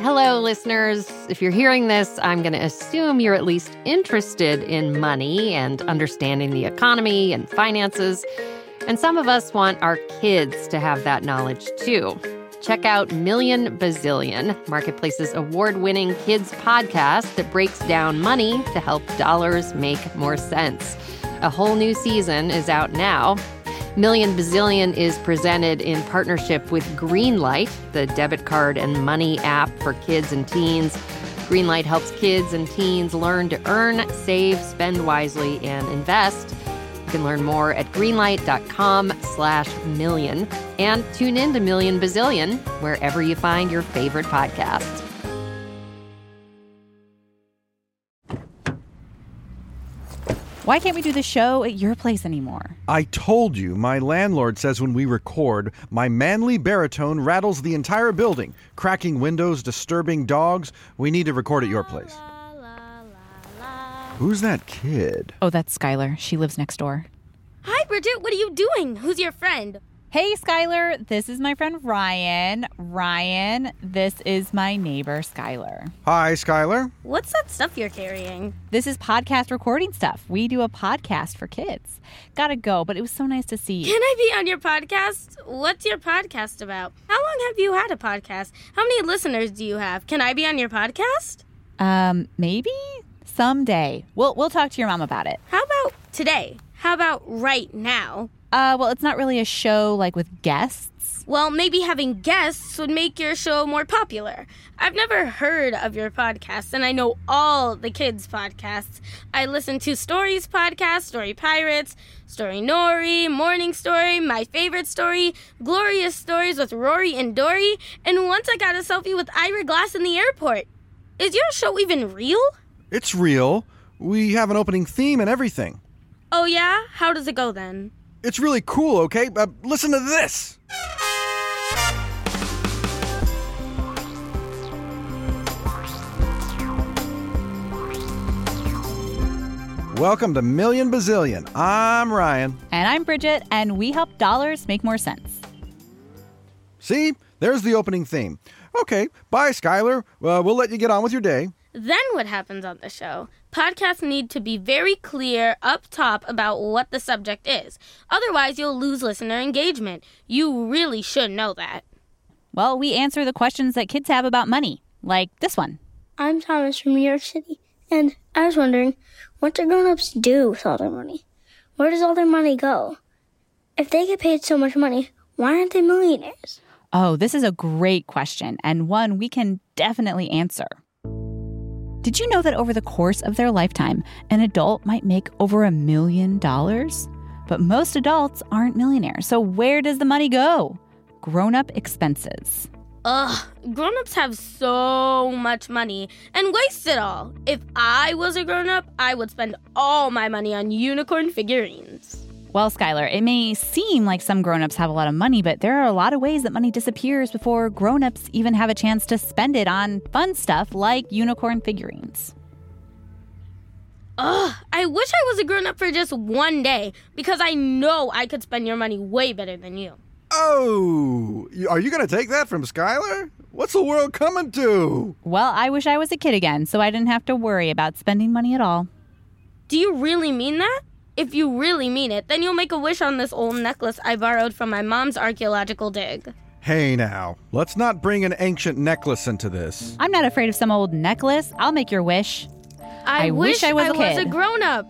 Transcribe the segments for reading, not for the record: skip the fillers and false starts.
Hello, listeners. If you're hearing this, I'm going to assume you're at least interested in money and understanding the economy and finances. And some of us want our kids to have that knowledge, too. Check out Million Bazillion, Marketplace's award-winning kids podcast that breaks down money to help dollars make more sense. A whole new season is out now. Million Bazillion is presented in partnership with Greenlight, the debit card and money app for kids and teens. Greenlight helps kids and teens learn to earn, save, spend wisely, and invest. You can learn more at greenlight.com/million and tune in to Million Bazillion wherever you find your favorite podcasts. Why can't we do the show at your place anymore? I told you, my landlord says when we record, my manly baritone rattles the entire building, cracking windows, disturbing dogs. We need to record at your place. Who's that kid? Oh, that's Skylar. She lives next door. Hi, Bridget. What are you doing? Who's your friend? Hey, Skylar. This is my friend Ryan. Ryan, this is my neighbor, Skylar. Hi, Skylar. What's that stuff you're carrying? This is podcast recording stuff. We do a podcast for kids. Gotta go, but it was so nice to see you. Can I be on your podcast? What's your podcast about? How long have you had a podcast? How many listeners do you have? Can I be on your podcast? Maybe someday. We'll talk to your mom about it. How about today? How about right now? Well, it's not really a show like with guests. Well, maybe having guests would make your show more popular. I've never heard of your podcast, and I know all the kids' podcasts. I listen to Stories podcast, Story Pirates, Story Nori, Morning Story, My Favorite Story, Glorious Stories with Rory and Dory, and once I got a selfie with Ira Glass in the airport. Is your show even real? It's real. We have an opening theme and everything. Oh, yeah? How does it go then? It's really cool, okay? Listen to this. Welcome to Million Bazillion. I'm Ryan. And I'm Bridget, and we help dollars make more sense. See? There's the opening theme. Okay, bye, Skylar. We'll let you get on with your day. Then what happens on the show? Podcasts need to be very clear up top about what the subject is. Otherwise, you'll lose listener engagement. You really should know that. Well, we answer the questions that kids have about money, like this one. I'm Thomas from New York City, and I was wondering, what do grown-ups do with all their money? Where does all their money go? If they get paid so much money, why aren't they millionaires? Oh, this is a great question, and one we can definitely answer. Did you know that over the course of their lifetime, an adult might make over $1 million? But most adults aren't millionaires. So where does the money go? Grown-up expenses. Ugh, grown-ups have so much money and waste it all. If I was a grown-up, I would spend all my money on unicorn figurines. Well, Skylar, it may seem like some grown-ups have a lot of money, but there are a lot of ways that money disappears before grown-ups even have a chance to spend it on fun stuff like unicorn figurines. Ugh, I wish I was a grown-up for just one day, because I know I could spend your money way better than you. Oh, are you going to take that from Skylar? What's the world coming to? Well, I wish I was a kid again, so I didn't have to worry about spending money at all. Do you really mean that? If you really mean it, then you'll make a wish on this old necklace I borrowed from my mom's archaeological dig. Hey now, let's not bring an ancient necklace into this. I'm not afraid of some old necklace. I'll make your wish. I wish I was a kid. grown-up.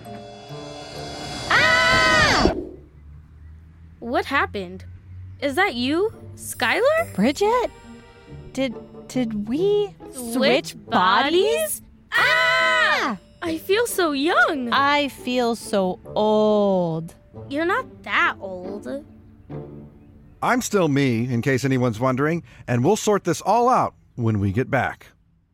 Ah! What happened? Is that you, Skylar? Bridget? Did we switch bodies? Ah! I feel so young. I feel so old. You're not that old. I'm still me, in case anyone's wondering, and we'll sort this all out when we get back.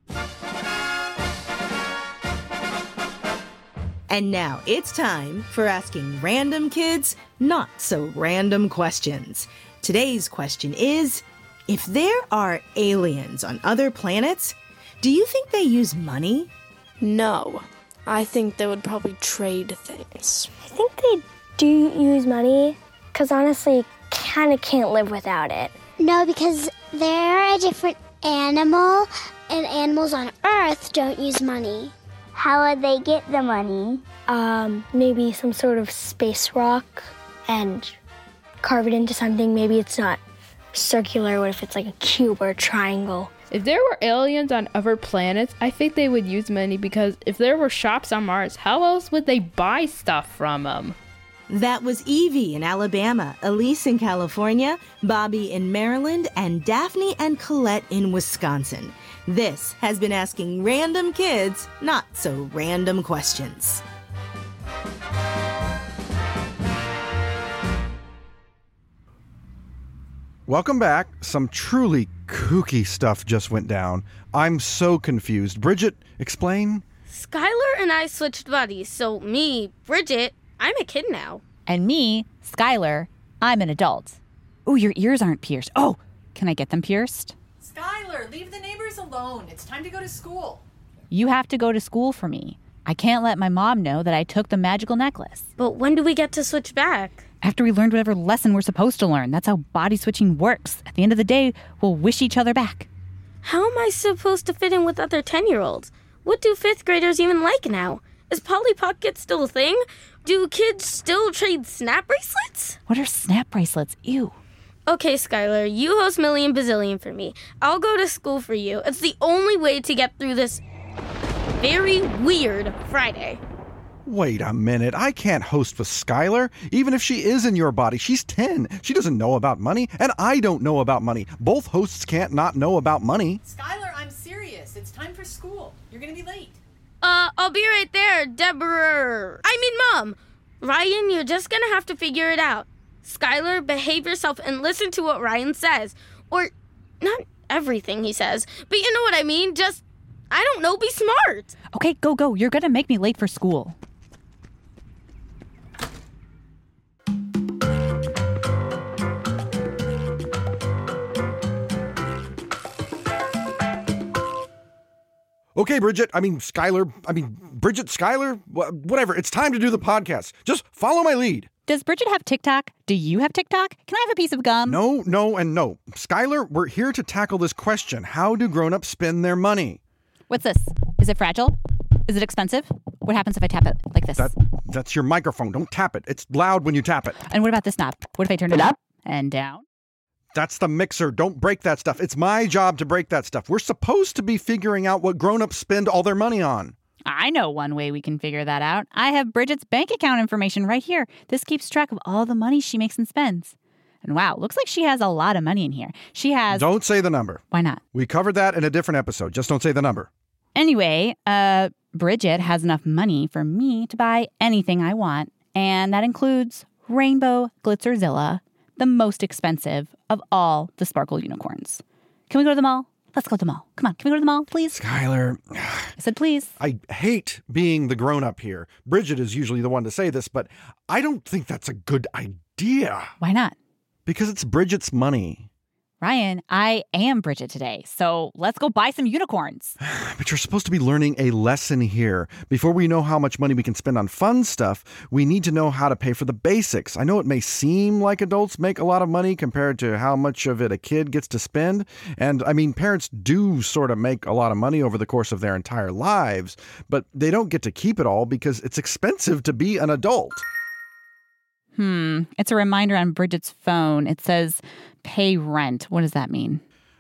And now it's time for asking random kids not so random questions. Today's question is, if there are aliens on other planets, do you think they use money? No. I think they would probably trade things. I think they do use money, because honestly, kind of can't live without it. No, because there are different animal, and animals on Earth don't use money. How would they get the money? Maybe some sort of space rock and carve it into something. Maybe it's not circular. What if it's like a cube or a triangle? If there were aliens on other planets, I think they would use money because if there were shops on Mars, how else would they buy stuff from them? That was Evie in Alabama, Elise in California, Bobby in Maryland, and Daphne and Colette in Wisconsin. This has been Asking Random Kids Not So Random Questions. Welcome back. Some truly kooky stuff just went down. I'm so confused. Bridget, explain? Skylar and I switched buddies, so me, Bridget, I'm a kid now. And me, Skylar, I'm an adult. Oh, your ears aren't pierced. Oh, can I get them pierced? Skylar, leave the neighbors alone. It's time to go to school. You have to go to school for me. I can't let my mom know that I took the magical necklace. But when do we get to switch back? After we learned whatever lesson we're supposed to learn. That's how body switching works. At the end of the day, we'll wish each other back. How am I supposed to fit in with other 10-year-olds? What do 5th graders even like now? Is Polly Pocket still a thing? Do kids still trade snap bracelets? What are snap bracelets? Ew. Okay, Skylar, you host Million Bazillion for me. I'll go to school for you. It's the only way to get through this very weird Friday. Wait a minute. I can't host with Skylar. Even if she is in your body, she's 10. She doesn't know about money, and I don't know about money. Both hosts can't not know about money. Skylar, I'm serious. It's time for school. You're going to be late. I'll be right there, Deborah. Mom. Ryan, you're just gonna have to figure it out. Skylar, behave yourself and listen to what Ryan says. Or, not everything he says, but you know what I mean. Just, I don't know, be smart. Okay, go. You're gonna make me late for school. Okay, Bridget, Skylar, whatever. It's time to do the podcast. Just follow my lead. Does Bridget have TikTok? Do you have TikTok? Can I have a piece of gum? No, and no. Skylar, we're here to tackle this question. How do grown-ups spend their money? What's this? Is it fragile? Is it expensive? What happens if I tap it like this? That's your microphone. Don't tap it. It's loud when you tap it. And what about this knob? What if I turn it up and down? That's the mixer. Don't break that stuff. It's my job to break that stuff. We're supposed to be figuring out what grown-ups spend all their money on. I know one way we can figure that out. I have Bridget's bank account information right here. This keeps track of all the money she makes and spends. And wow, looks like she has a lot of money in here. She has... Don't say the number. Why not? We covered that in a different episode. Just don't say the number. Anyway, Bridget has enough money for me to buy anything I want. And that includes Rainbow Glitzerzilla, the most expensive of all the sparkle unicorns. Can we go to the mall? Let's go to the mall. Come on, can we go to the mall, please? Skylar. I said please. I hate being the grown-up here. Bridget is usually the one to say this, but I don't think that's a good idea. Why not? Because it's Bridget's money. Ryan, I am Bridget today, so let's go buy some unicorns. But you're supposed to be learning a lesson here. Before we know how much money we can spend on fun stuff, we need to know how to pay for the basics. I know it may seem like adults make a lot of money compared to how much of it a kid gets to spend. And parents do sort of make a lot of money over the course of their entire lives, but they don't get to keep it all because it's expensive to be an adult. It's a reminder on Bridget's phone. It says, pay rent. What does that mean?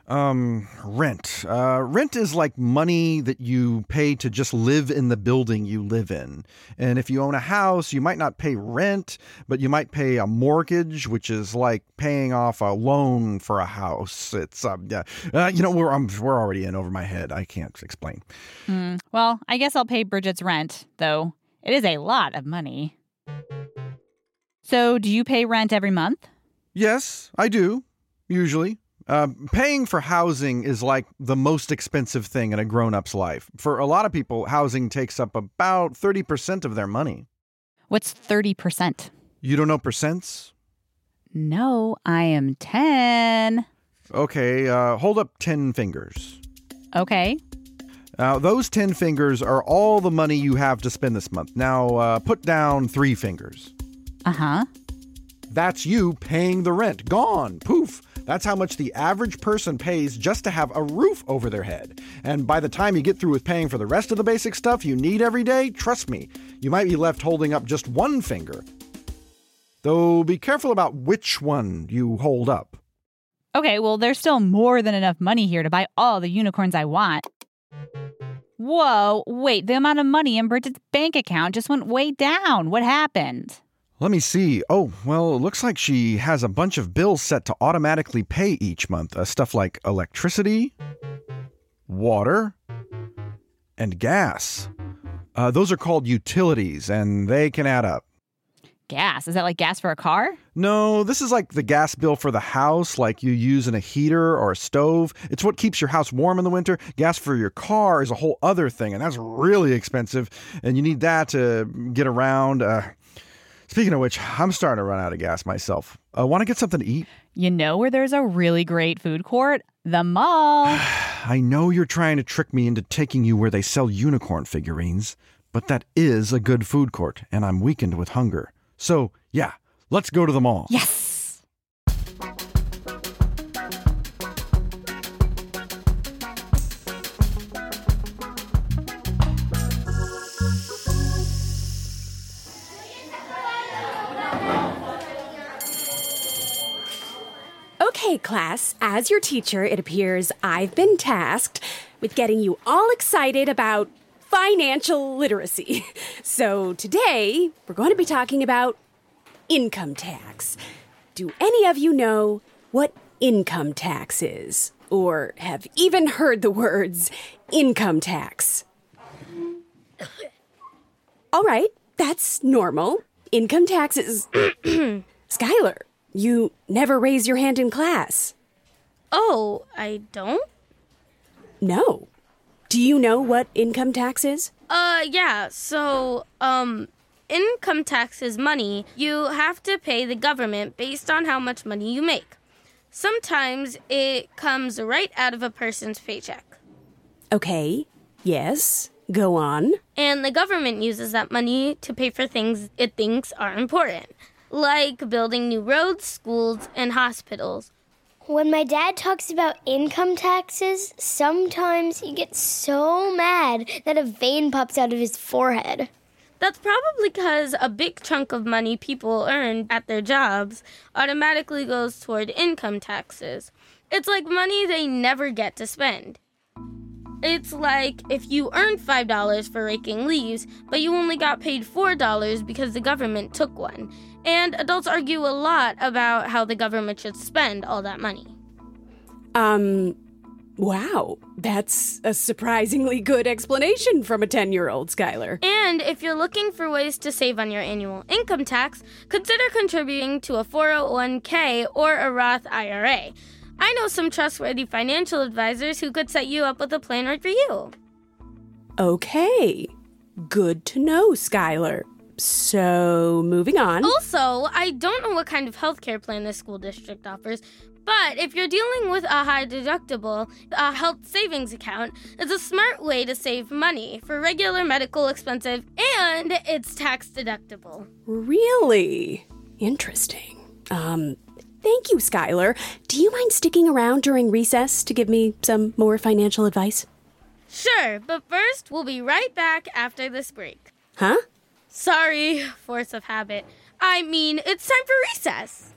Rent. Rent is like money that you pay to just live in the building you live in. And if you own a house, you might not pay rent, but you might pay a mortgage, which is like paying off a loan for a house. It's, we're already in over my head. I can't explain. Well, I guess I'll pay Bridget's rent, though. It is a lot of money. So, do you pay rent every month? Yes, I do, usually. Paying for housing is like the most expensive thing in a grown-up's life. For a lot of people, housing takes up about 30% of their money. What's 30%? You don't know percents? No, I am 10. Okay, hold up 10 fingers. Okay. Those 10 fingers are all the money you have to spend this month. Now, put down 3 fingers. Uh-huh. That's you paying the rent. Gone. Poof. That's how much the average person pays just to have a roof over their head. And by the time you get through with paying for the rest of the basic stuff you need every day, trust me, you might be left holding up just one finger. Though be careful about which one you hold up. Okay, well, there's still more than enough money here to buy all the unicorns I want. Whoa, wait, the amount of money in Bridget's bank account just went way down. What happened? Let me see. Oh, well, it looks like she has a bunch of bills set to automatically pay each month. Stuff like electricity, water, and gas. Those are called utilities, and they can add up. Gas? Is that like gas for a car? No, this is like the gas bill for the house, like you use in a heater or a stove. It's what keeps your house warm in the winter. Gas for your car is a whole other thing, and that's really expensive, and you need that to get around. Speaking of which, I'm starting to run out of gas myself. Want to get something to eat? You know where there's a really great food court? The mall. I know you're trying to trick me into taking you where they sell unicorn figurines, but that is a good food court, and I'm weakened with hunger. So, yeah, let's go to the mall. Yes! Okay, class, as your teacher, it appears I've been tasked with getting you all excited about financial literacy. So today, we're going to be talking about income tax. Do any of you know what income tax is? Or have even heard the words income tax? All right, that's normal. Income tax is... Skylar, you never raise your hand in class. Oh, I don't? No. Do you know what income tax is? Yeah. So, income tax is money you have to pay the government based on how much money you make. Sometimes it comes right out of a person's paycheck. Okay. Yes. Go on. And the government uses that money to pay for things it thinks are important, like building new roads, schools, and hospitals. When my dad talks about income taxes, sometimes he gets so mad that a vein pops out of his forehead. That's probably because a big chunk of money people earn at their jobs automatically goes toward income taxes. It's like money they never get to spend. It's like if you earned $5 for raking leaves, but you only got paid $4 because the government took one. And adults argue a lot about how the government should spend all that money. Wow. That's a surprisingly good explanation from a 10-year-old, Skylar. And if you're looking for ways to save on your annual income tax, consider contributing to a 401k or a Roth IRA. I know some trustworthy financial advisors who could set you up with a plan right for you. Okay. Good to know, Skylar. So, moving on. Also, I don't know what kind of healthcare plan this school district offers, but if you're dealing with a high deductible, a health savings account is a smart way to save money for regular medical expenses, and it's tax deductible. Really? Interesting. Thank you, Skylar. Do you mind sticking around during recess to give me some more financial advice? Sure, but first, we'll be right back after this break. Huh? Sorry, force of habit. I mean, it's time for recess.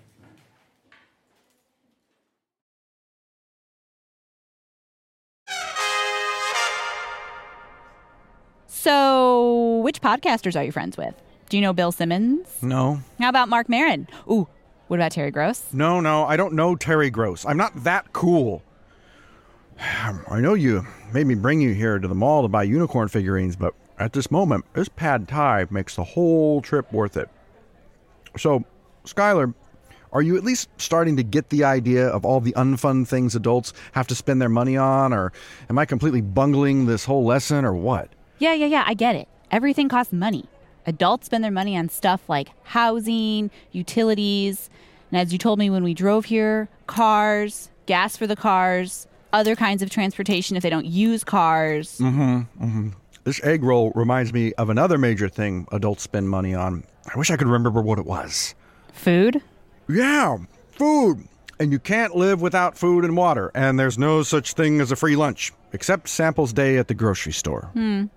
So, which podcasters are you friends with? Do you know Bill Simmons? No. How about Mark Maron? Ooh, what about Terry Gross? No, I don't know Terry Gross. I'm not that cool. I know you made me bring you here to the mall to buy unicorn figurines, but at this moment, this pad thai makes the whole trip worth it. So, Skylar, are you at least starting to get the idea of all the unfun things adults have to spend their money on, or am I completely bungling this whole lesson, or what? Yeah, I get it. Everything costs money. Adults spend their money on stuff like housing, utilities, and as you told me when we drove here, cars, gas for the cars, other kinds of transportation if they don't use cars. This egg roll reminds me of another major thing adults spend money on. I wish I could remember what it was. Food? Yeah, food. And you can't live without food and water, and there's no such thing as a free lunch, except Samples Day at the grocery store.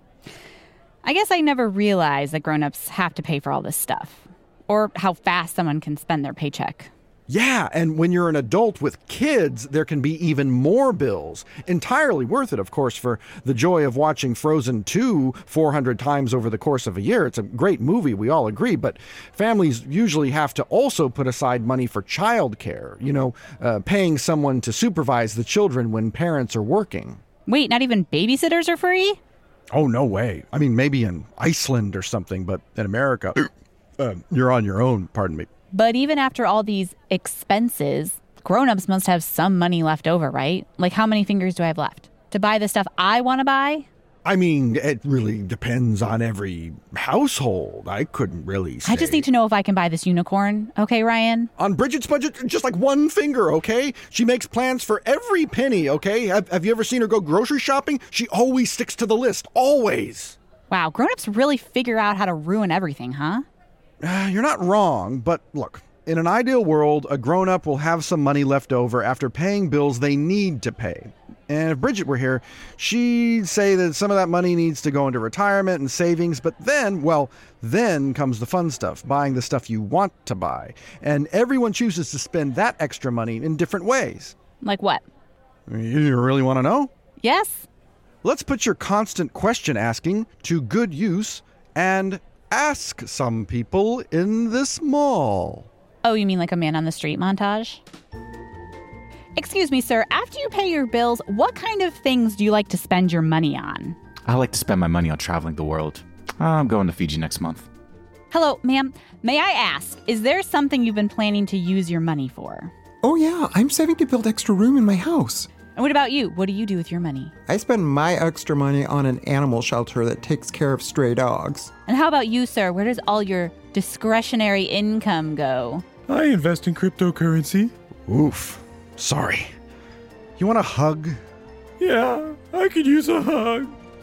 I guess I never realized that grown-ups have to pay for all this stuff, or how fast someone can spend their paycheck. Yeah, and when you're an adult with kids, there can be even more bills. Entirely worth it, of course, for the joy of watching Frozen 2 400 times over the course of a year. It's a great movie, we all agree, but families usually have to also put aside money for childcare, paying someone to supervise the children when parents are working. Wait, not even babysitters are free? Oh, no way. I mean, maybe in Iceland or something, but in America, you're on your own, pardon me. But even after all these expenses, grown-ups must have some money left over, right? Like, how many fingers do I have left to buy the stuff I want to buy? I mean, it really depends on every household. I couldn't really say. I just need to know if I can buy this unicorn. Okay, Ryan? On Bridget's budget, just like one finger, okay? She makes plans for every penny, okay? Have you ever seen her go grocery shopping? She always sticks to the list, always. Wow, grown-ups really figure out how to ruin everything, huh? You're not wrong, but look, in an ideal world, a grown-up will have some money left over after paying bills they need to pay. And if Bridget were here, she'd say that some of that money needs to go into retirement and savings, but then comes the fun stuff, buying the stuff you want to buy. And everyone chooses to spend that extra money in different ways. Like what? You really want to know? Yes. Let's put your constant question asking to good use and ask some people in this mall. Oh, you mean like a man on the street montage? Excuse me, sir. After you pay your bills, what kind of things do you like to spend your money on? I like to spend my money on traveling the world. I'm going to Fiji next month. Hello, ma'am. May I ask, is there something you've been planning to use your money for? Oh yeah, I'm saving to build extra room in my house. And what about you? What do you do with your money? I spend my extra money on an animal shelter that takes care of stray dogs. And how about you, sir? Where does all your discretionary income go? I invest in cryptocurrency. Oof. Sorry. You want a hug? Yeah, I could use a hug.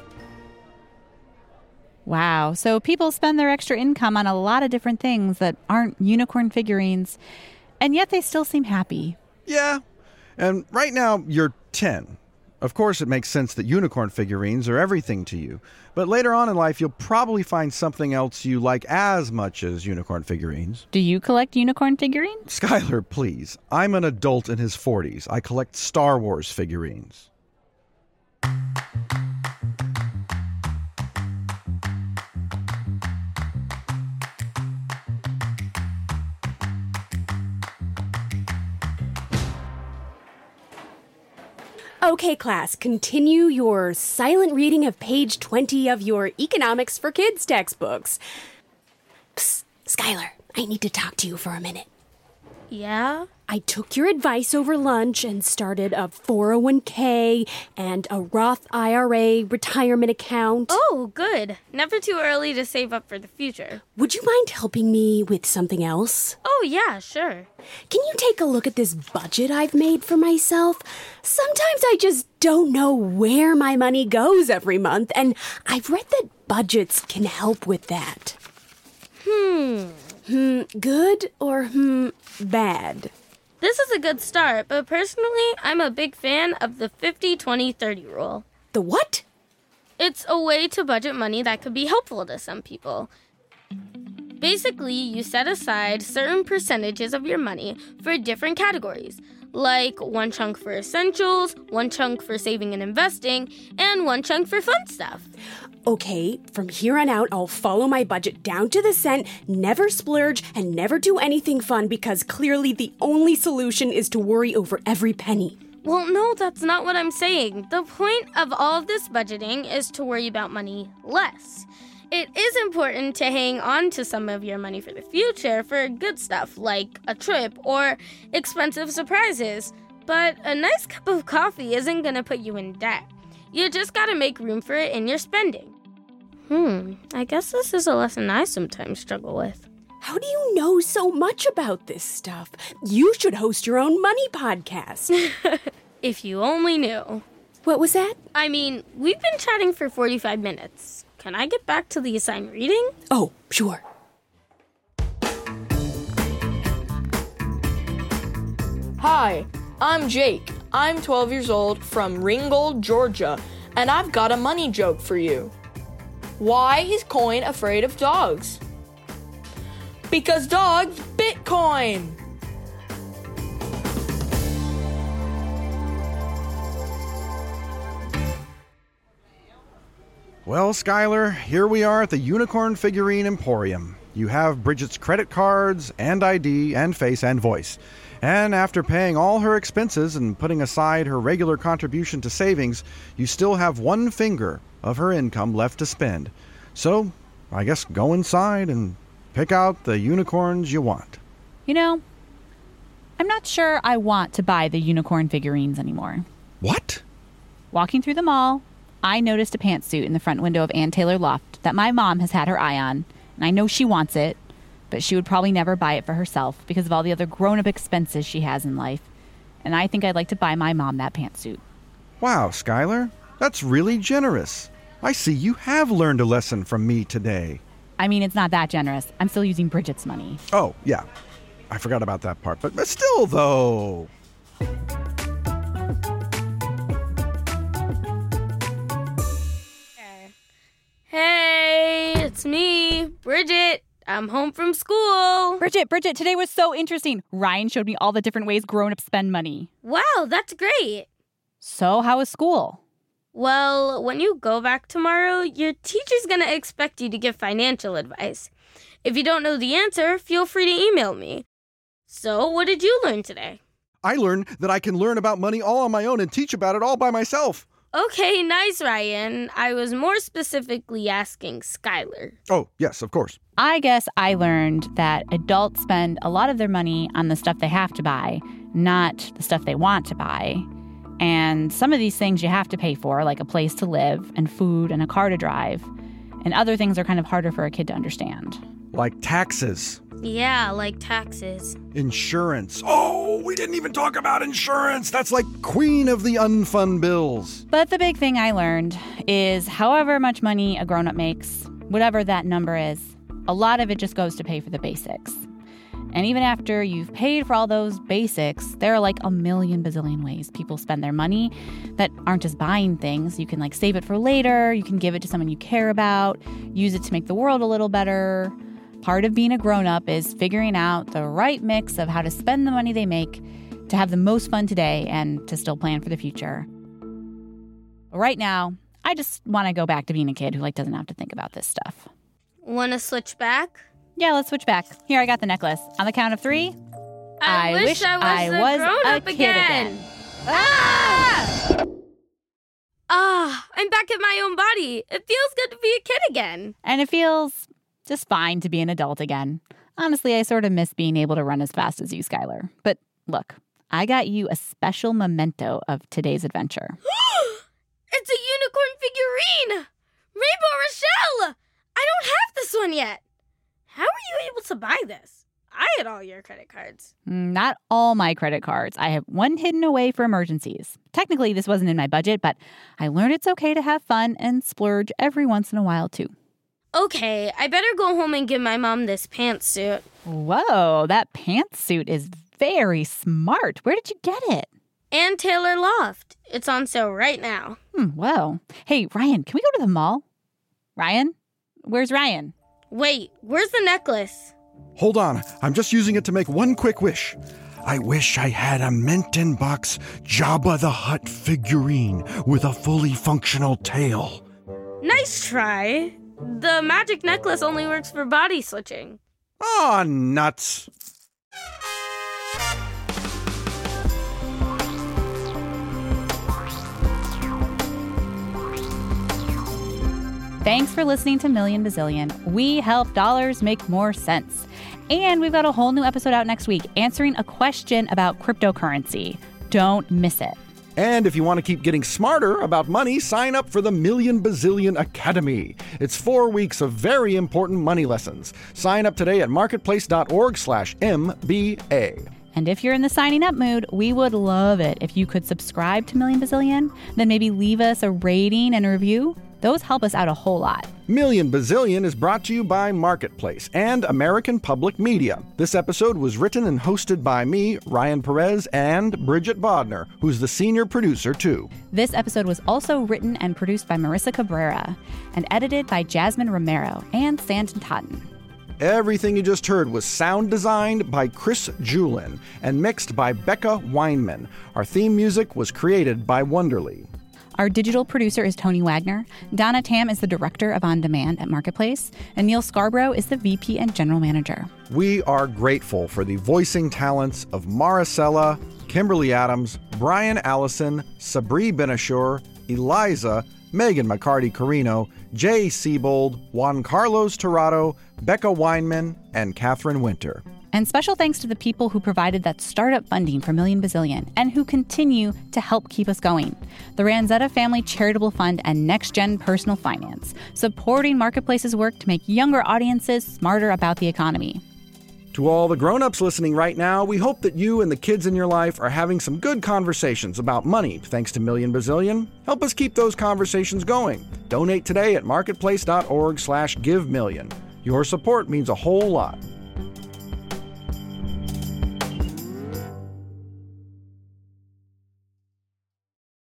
Wow. So people spend their extra income on a lot of different things that aren't unicorn figurines, and yet they still seem happy. Yeah. And right now, you're 10. Of course, it makes sense that unicorn figurines are everything to you. But later on in life, you'll probably find something else you like as much as unicorn figurines. Do you collect unicorn figurines? Skylar, please. I'm an adult in his 40s. I collect Star Wars figurines. Okay, class, continue your silent reading of page 20 of your Economics for Kids textbooks. Psst, Skylar, I need to talk to you for a minute. Yeah? I took your advice over lunch and started a 401k and a Roth IRA retirement account. Oh, good. Never too early to save up for the future. Would you mind helping me with something else? Oh, yeah, sure. Can you take a look at this budget I've made for myself? Sometimes I just don't know where my money goes every month, and I've read that budgets can help with that. Good or bad? This is a good start, but personally, I'm a big fan of the 50-20-30 rule. The what? It's a way to budget money that could be helpful to some people. Basically, you set aside certain percentages of your money for different categories, like one chunk for essentials, one chunk for saving and investing, and one chunk for fun stuff. Okay, from here on out, I'll follow my budget down to the cent, never splurge, and never do anything fun because clearly the only solution is to worry over every penny. Well, no, that's not what I'm saying. The point of all of this budgeting is to worry about money less. It is important to hang on to some of your money for the future for good stuff like a trip or expensive surprises. But a nice cup of coffee isn't going to put you in debt. You just got to make room for it in your spending. I guess this is a lesson I sometimes struggle with. How do you know so much about this stuff? You should host your own money podcast. If you only knew. What was that? I mean, we've been chatting for 45 minutes. Can I get back to the assigned reading? Oh, sure. Hi, I'm Jake. I'm 12 years old from Ringgold, Georgia, and I've got a money joke for you. Why is coin afraid of dogs? Because dogs Bitcoin! Well, Skylar, here we are at the Unicorn Figurine Emporium. You have Bridget's credit cards and ID and face and voice. And after paying all her expenses and putting aside her regular contribution to savings, you still have one finger of her income left to spend. So, I guess go inside and pick out the unicorns you want. You know, I'm not sure I want to buy the unicorn figurines anymore. What? Walking through the mall, I noticed a pantsuit in the front window of Ann Taylor Loft that my mom has had her eye on, and I know she wants it, but she would probably never buy it for herself because of all the other grown-up expenses she has in life. And I think I'd like to buy my mom that pantsuit. Wow, Skylar, that's really generous. I see you have learned a lesson from me today. I mean, it's not that generous. I'm still using Bridget's money. Oh, yeah. I forgot about that part, but still, though. Hey, it's me, Bridget. I'm home from school. Bridget, today was so interesting. Ryan showed me all the different ways grown-ups spend money. Wow, that's great. So, how was school? Well, when you go back tomorrow, your teacher's going to expect you to give financial advice. If you don't know the answer, feel free to email me. So, what did you learn today? I learned that I can learn about money all on my own and teach about it all by myself. Okay, nice, Ryan. I was more specifically asking Skylar. Oh, yes, of course. I guess I learned that adults spend a lot of their money on the stuff they have to buy, not the stuff they want to buy. And some of these things you have to pay for, like a place to live and food and a car to drive. And other things are kind of harder for a kid to understand. Like taxes. Yeah, like taxes. Insurance. Oh, we didn't even talk about insurance. That's like queen of the unfun bills. But the big thing I learned is however much money a grown-up makes, whatever that number is, a lot of it just goes to pay for the basics. And even after you've paid for all those basics, there are like a million bazillion ways people spend their money that aren't just buying things. You can like save it for later. You can give it to someone you care about, use it to make the world a little better. Part of being a grown-up is figuring out the right mix of how to spend the money they make to have the most fun today and to still plan for the future. But right now, I just want to go back to being a kid who doesn't have to think about this stuff. Want to switch back? Yeah, let's switch back. Here, I got the necklace. On the count of 3, I wish I was a grown-up again. I'm back in my own body. It feels good to be a kid again. And it feels just fine to be an adult again. Honestly, I sort of miss being able to run as fast as you, Skylar. But look, I got you a special memento of today's adventure. It's a unicorn figurine! Rainbow Rochelle! I don't have this one yet. How were you able to buy this? I had all your credit cards. Not all my credit cards. I have one hidden away for emergencies. Technically, this wasn't in my budget, but I learned it's okay to have fun and splurge every once in a while, too. Okay, I better go home and give my mom this pantsuit. Whoa, that pantsuit is very smart. Where did you get it? Ann Taylor Loft. It's on sale right now. Whoa. Hey, Ryan, can we go to the mall? Ryan? Where's Ryan? Wait, where's the necklace? Hold on, I'm just using it to make one quick wish. I wish I had a mint-in-box Jabba the Hutt figurine with a fully functional tail. Nice try. The magic necklace only works for body switching. Aw, nuts. Thanks for listening to Million Bazillion. We help dollars make more sense. And we've got a whole new episode out next week answering a question about cryptocurrency. Don't miss it. And if you want to keep getting smarter about money, sign up for the Million Bazillion Academy. It's 4 weeks of very important money lessons. Sign up today at marketplace.org/MBA. And if you're in the signing up mood, we would love it if you could subscribe to Million Bazillion, then maybe leave us a rating and a review. Those help us out a whole lot. Million Bazillion is brought to you by Marketplace and American Public Media. This episode was written and hosted by me, Ryan Perez, and Bridget Bodner, who's the senior producer, too. This episode was also written and produced by Marissa Cabrera and edited by Jasmine Romero and Sandon Totten. Everything you just heard was sound designed by Chris Julin and mixed by Becca Weinman. Our theme music was created by Wonderly. Our digital producer is Tony Wagner. Donna Tam is the director of On Demand at Marketplace. And Neil Scarborough is the VP and general manager. We are grateful for the voicing talents of Maricela, Kimberly Adams, Brian Allison, Sabri Benashur, Eliza, Megan McCarty-Carino, Jay Siebold, Juan Carlos Torrado, Becca Weinman, and Catherine Winter. And special thanks to the people who provided that startup funding for Million Bazillion and who continue to help keep us going. The Ranzetta Family Charitable Fund and Next Gen Personal Finance, supporting Marketplace's work to make younger audiences smarter about the economy. To all the grown-ups listening right now, we hope that you and the kids in your life are having some good conversations about money thanks to Million Bazillion. Help us keep those conversations going. Donate today at marketplace.org/givemillion. Your support means a whole lot.